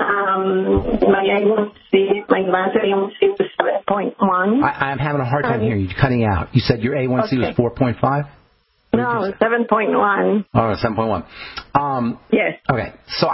S19: A1C, my last A1C was 7.1.
S2: I'm having a hard time hearing you. You're cutting out. You said your A1C was 4.5?
S19: No, 7.1.
S2: Oh, 7.1.
S19: Yes.
S2: Okay. So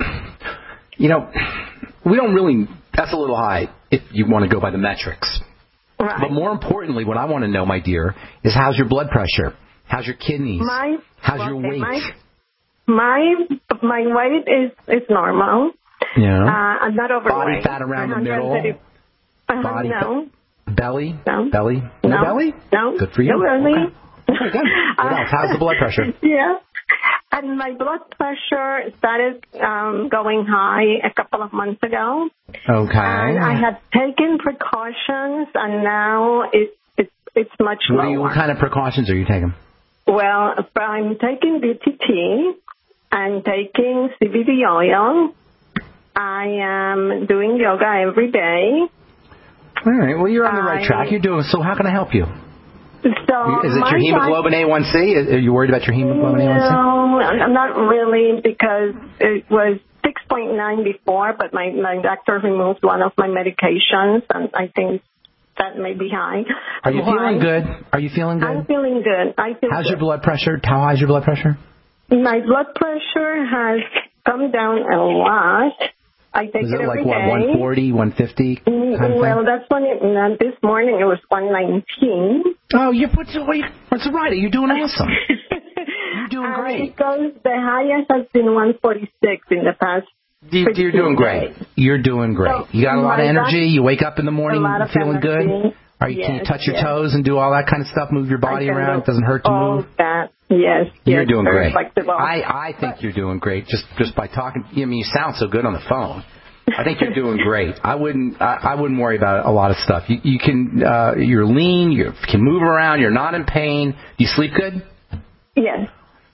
S2: we don't really, that's a little high if you want to go by the metrics.
S19: Right.
S2: But more importantly, what I want to know, my dear, is how's your blood pressure? How's your kidneys? How's your weight?
S19: My weight is normal.
S2: Yeah.
S19: I'm not overweight.
S2: Body fat around the middle? Body
S19: no.
S2: Belly?
S19: No.
S2: Belly? No belly?
S19: No.
S2: Good for you.
S19: No belly.
S2: Okay, good. What else? How's the blood pressure?
S19: Yeah. And my blood pressure started going high a couple of months ago.
S2: Okay.
S19: And I had taken precautions, and now it's much lower.
S2: What kind of precautions are you taking?
S19: Well, I'm taking BTT. I'm taking CBD oil. I am doing yoga every day.
S2: All right. Well, you're on the right track. You're doing. So how can I help you?
S19: So
S2: is it your hemoglobin A1C? Are you worried about your hemoglobin A1C?
S19: No, I'm not really, because it was 6.9 before, but my doctor removed one of my medications, and I think that may be high.
S2: Are you feeling good? Are you feeling good?
S19: I'm feeling good.
S2: How's your blood pressure? How high is your blood pressure?
S19: My blood pressure has come down a lot. I take it every day. Is it like, what, 140, 150? Well, that's when this morning it was 119.
S2: Oh, what's the right? You're doing awesome. You're doing great.
S19: Because the highest has been 146 in the past.
S2: You're doing great. You're doing great.
S19: So
S2: you got a lot of energy. You wake up in the morning feeling good. Can you touch your toes and do all that kind of stuff? Move your body around. It doesn't hurt to move.
S19: That. Yes.
S2: You're doing great.
S19: Flexible.
S2: I think you're doing great just by talking. I mean, you sound so good on the phone. I think you're doing great. I wouldn't worry about a lot of stuff. You can you're lean. You can move around. You're not in pain. Do you sleep good?
S19: Yes.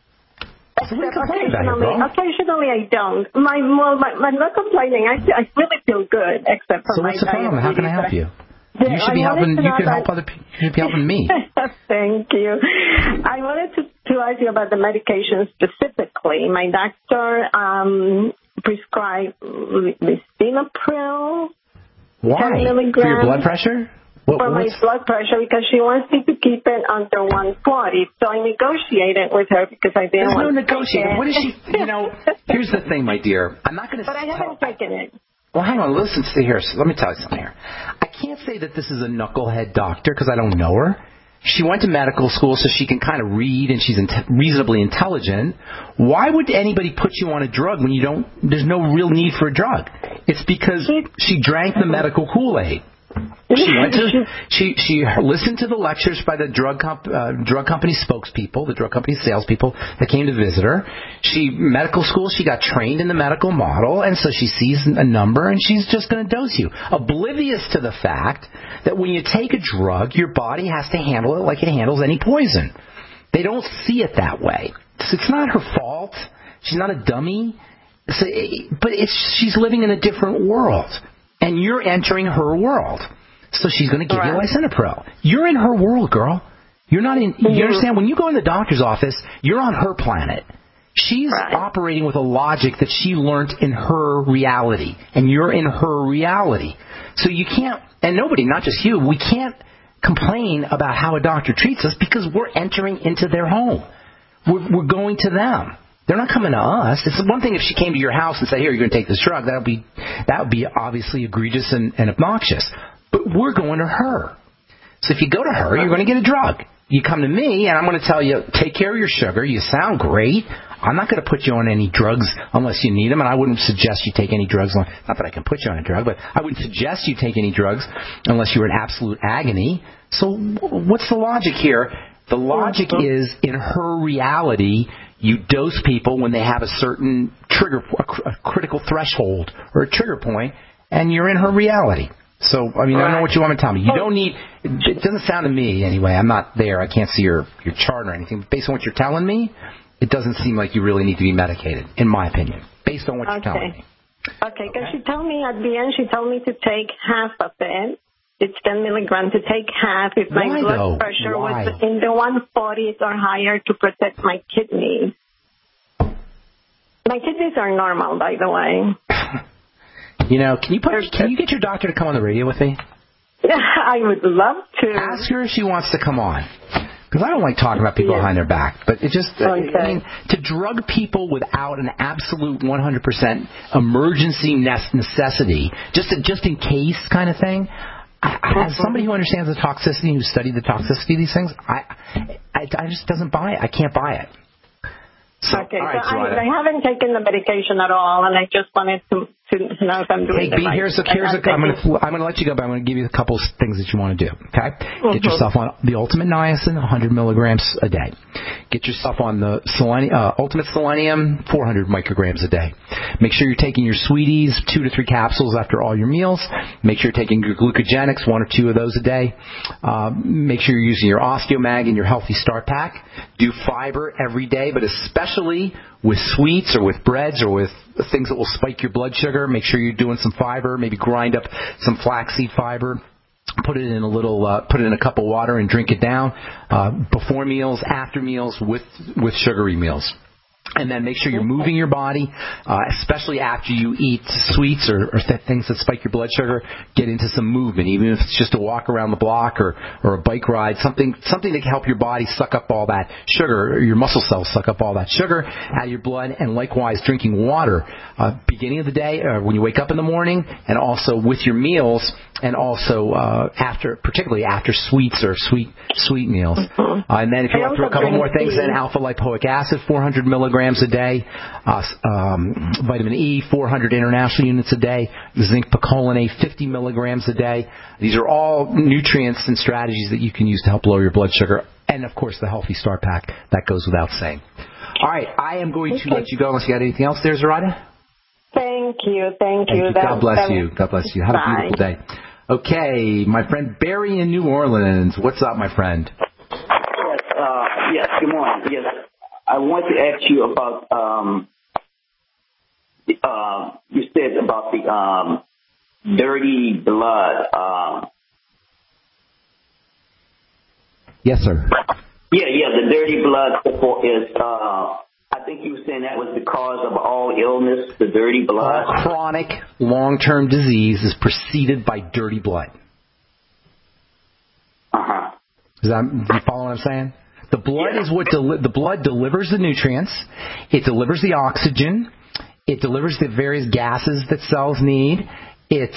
S19: Occasionally I don't. I'm not complaining. I really feel good, except for
S2: So what's the problem? How can I help you? You should be helping. You can help other people. You should be helping me.
S19: Thank you. I wanted to ask you about the medication specifically. My doctor prescribed lisinopril.
S2: Why?
S19: 10 milligrams.
S2: For your blood pressure?
S19: For my blood pressure, because she wants me to keep it under 140. So I negotiated with her because I didn't want to
S2: negotiate. What is she? Here's the thing, my dear. I'm not going to.
S19: But I haven't taken it.
S2: Well, hang on. Listen, see here. So let me tell you something here. I can't say that this is a knucklehead doctor because I don't know her. She went to medical school so she can kind of read and she's reasonably intelligent. Why would anybody put you on a drug when you don't? There's no real need for a drug. It's because she drank the medical Kool-Aid. She listened to the lectures by the drug company spokespeople, the drug company salespeople that came to visit her. Medical school, she got trained in the medical model, and so she sees a number and she's just going to dose you, oblivious to the fact that when you take a drug, your body has to handle it like it handles any poison. They don't see it that way. So it's not her fault. She's not a dummy. But she's living in a different world. And you're entering her world. So she's going to give you lisinopril. You're in her world, girl. You're not in. You understand? When you go in the doctor's office, you're on her planet. She's operating with a logic that she learned in her reality. And you're in her reality. So you can't, and nobody, not just you, we can't complain about how a doctor treats us because we're entering into their home. We're going to them. They're not coming to us. It's one thing if she came to your house and said, here, you're going to take this drug. That would be obviously egregious and obnoxious. But we're going to her. So if you go to her, you're going to get a drug. You come to me, and I'm going to tell you, take care of your sugar. You sound great. I'm not going to put you on any drugs unless you need them, and I wouldn't suggest you take any drugs. Not that I can put you on a drug, but I wouldn't suggest you take any drugs unless you're in absolute agony. So what's the logic here? The logic is, in her reality, you dose people when they have a certain trigger, a critical threshold or a trigger point, and you're in her reality. So, I mean, I don't know what you want me to tell me. You don't need, it doesn't sound to me anyway, I'm not there, I can't see your chart or anything, but based on what you're telling me, it doesn't seem like you really need to be medicated, in my opinion, based on what you're telling me.
S19: Okay, because she told me at the end, she told me to take half of it. It's 10 milligrams to take half if my blood pressure was in the 140s or higher to protect my kidneys. My kidneys are normal, by the way.
S2: Can you get your doctor to come on the radio with me?
S19: I would love to.
S2: Ask her if she wants to come on. Because I don't like talking about people behind their back. But it just, I mean, to drug people without an absolute 100% emergency necessity, just in case kind of thing, as somebody who understands the toxicity, who studied the toxicity of these things, I just doesn't buy it. I can't buy it. So,
S19: okay, right, so I haven't taken the medication at all, and I just wanted to know if I'm doing it right.
S2: I'm going to let you go, but I'm going to give you a couple of things that you want to do, okay? Get yourself on the Ultimate Niacin, 100 milligrams a day. Get yourself on the Ultimate Selenium, 400 micrograms a day. Make sure you're taking your Sweeties, 2 to 3 capsules after all your meals. Make sure you're taking your Glucogenics, 1 or 2 of those a day. Make sure you're using your Osteomag and your Healthy Start Pack. Do fiber every day, but especially with sweets or with breads or with things that will spike your blood sugar. Make sure you're doing some fiber. Maybe grind up some flaxseed fiber. Put it in a cup of water and drink it down before meals, after meals, with sugary meals. And then make sure you're moving your body, especially after you eat sweets or things that spike your blood sugar. Get into some movement, even if it's just a walk around the block or a bike ride, something that can help your body suck up all that sugar, or your muscle cells suck up all that sugar out of your blood. And likewise, drinking water beginning of the day, when you wake up in the morning, and also with your meals, and also particularly after sweets or sweet meals. And then if you want to throw a couple more things in, alpha lipoic acid, 400 milligrams a day, vitamin E, 400 international units a day, zinc picolinate, 50 milligrams a day. These are all nutrients and strategies that you can use to help lower your blood sugar. And, of course, the Healthy Start Pack. That goes without saying. All right, I am going to let you go unless you got anything else there, Zoraida.
S19: Thank you.
S2: God bless you. God bless you. Have a beautiful day. Okay, my friend Barry in New Orleans. What's up, my friend?
S8: Yes, good morning. Yes, I want to ask you about, you said about the dirty blood.
S2: Yes, sir.
S8: Yeah, the dirty blood is, I think you were saying that was the cause of all illness, the dirty blood.
S2: All chronic, long-term disease is preceded by dirty blood.
S8: Uh-huh.
S2: Do you follow what I'm saying? The blood is what the blood delivers the nutrients. It delivers the oxygen. It delivers the various gases that cells need. It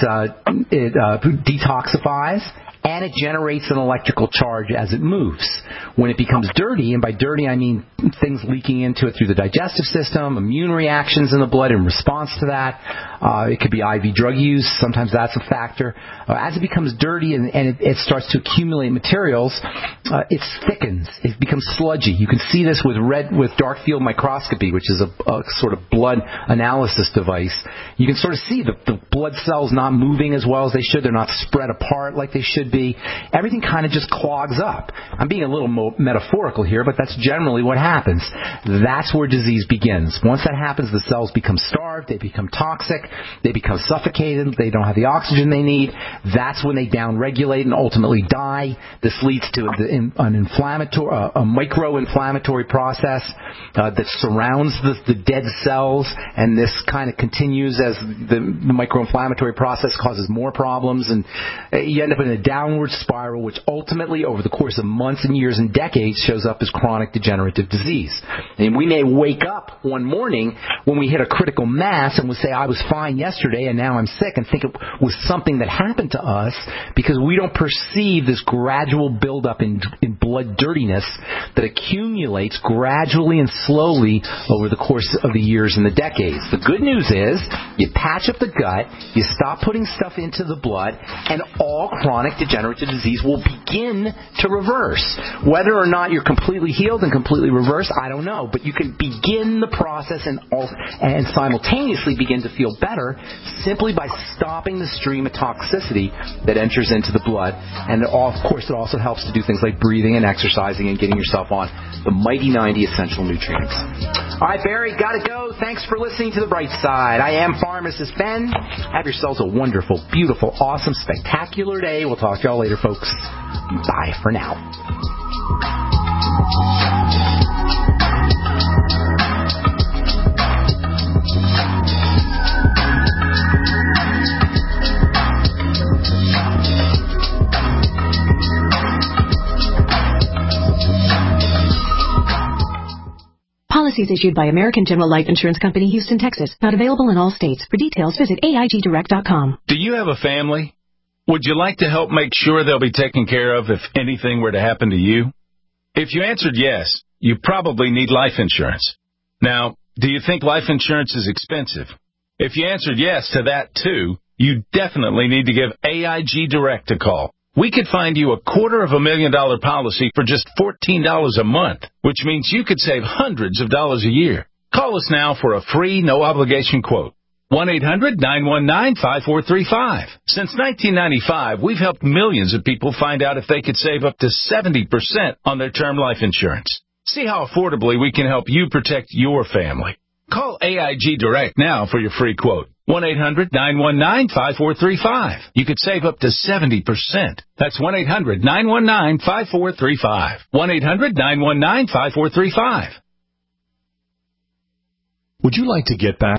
S2: detoxifies. And it generates an electrical charge as it moves. When it becomes dirty, and by dirty I mean things leaking into it through the digestive system, immune reactions in the blood in response to that. It could be IV drug use. Sometimes that's a factor. As it becomes dirty and it starts to accumulate materials, it thickens. It becomes sludgy. You can see this with dark field microscopy, which is a sort of blood analysis device. You can sort of see the blood cells not moving as well as they should. They're not spread apart like they should be. Everything kind of just clogs up. I'm being a little metaphorical here, but that's generally what happens. That's where disease begins. Once that happens, the cells become starved, they become toxic, they become suffocated, they don't have the oxygen they need. That's when they downregulate and ultimately die. This leads to a micro-inflammatory process that surrounds the dead cells, and this kind of continues as the micro-inflammatory process causes more problems, and you end up in a downward spiral, which ultimately, over the course of months and years and decades, shows up as chronic degenerative disease. And we may wake up one morning when we hit a critical mass and we say, I was fine yesterday and now I'm sick, and think it was something that happened to us because we don't perceive this gradual buildup in blood dirtiness that accumulates gradually and slowly over the course of the years and the decades. The good news is you patch up the gut, you stop putting stuff into the blood, and all chronic degenerative disease will begin to reverse. Whether or not you're completely healed and completely reversed, I don't know. But you can begin the process and simultaneously begin to feel better simply by stopping the stream of toxicity that enters into the blood. And of course, it also helps to do things like breathing and exercising and getting yourself on the mighty 90 essential nutrients. All right, Barry, gotta go. Thanks for listening to The Bright Side. I am Pharmacist Ben. Have yourselves a wonderful, beautiful, awesome, spectacular day. We'll talk to y'all later, folks. Bye for now.
S9: Policies issued by American General Life Insurance Company, Houston, Texas. Not available in all states. For details, visit AIGdirect.com.
S12: Do you have a family? Would you like to help make sure they'll be taken care of if anything were to happen to you? If you answered yes, you probably need life insurance. Now, do you think life insurance is expensive? If you answered yes to that too, you definitely need to give AIG Direct a call. We could find you a $250,000 policy for just $14 a month, which means you could save hundreds of dollars a year. Call us now for a free, no-obligation quote. 1-800-919-5435. Since 1995, we've helped millions of people find out if they could save up to 70% on their term life insurance. See how affordably we can help you protect your family. Call AIG Direct now for your free quote. 1-800-919-5435. You could save up to 70%. That's 1-800-919-5435. 1-800-919-5435.
S10: Would you like to get back